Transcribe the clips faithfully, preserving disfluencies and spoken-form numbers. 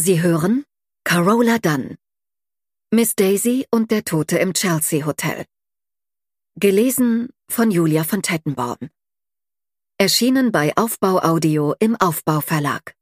Sie hören Carola Dunn. Miss Daisy und der Tote im Chelsea Hotel. Gelesen von Julia von Tettenborn. Erschienen bei Aufbau Audio im Aufbau Verlag.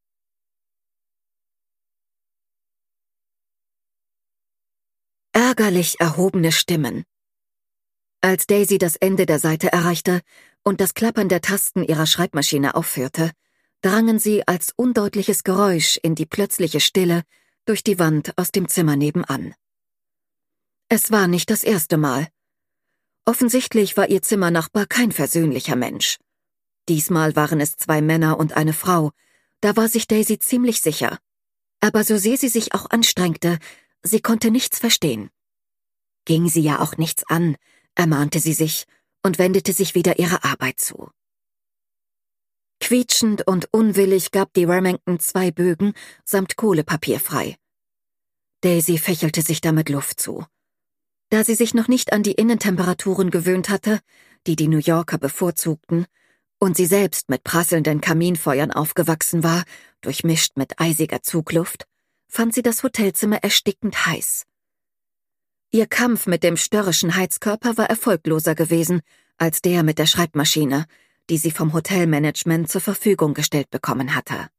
Ärgerlich erhobene Stimmen. Als Daisy das Ende der Seite erreichte und das Klappern der Tasten ihrer Schreibmaschine aufhörte, drangen sie als undeutliches Geräusch in die plötzliche Stille durch die Wand aus dem Zimmer nebenan. Es war nicht das erste Mal. Offensichtlich war ihr Zimmernachbar kein versöhnlicher Mensch. Diesmal waren es zwei Männer und eine Frau, da war sich Daisy ziemlich sicher. Aber so sehr sie sich auch anstrengte, sie konnte nichts verstehen. Ging sie ja auch nichts an, ermahnte sie sich und wendete sich wieder ihrer Arbeit zu. Quietschend und unwillig gab die Remington zwei Bögen samt Kohlepapier frei. Daisy fächelte sich damit Luft zu. Da sie sich noch nicht an die Innentemperaturen gewöhnt hatte, die die New Yorker bevorzugten, und sie selbst mit prasselnden Kaminfeuern aufgewachsen war, durchmischt mit eisiger Zugluft, fand sie das Hotelzimmer erstickend heiß. Ihr Kampf mit dem störrischen Heizkörper war erfolgloser gewesen als der mit der Schreibmaschine, die sie vom Hotelmanagement zur Verfügung gestellt bekommen hatte.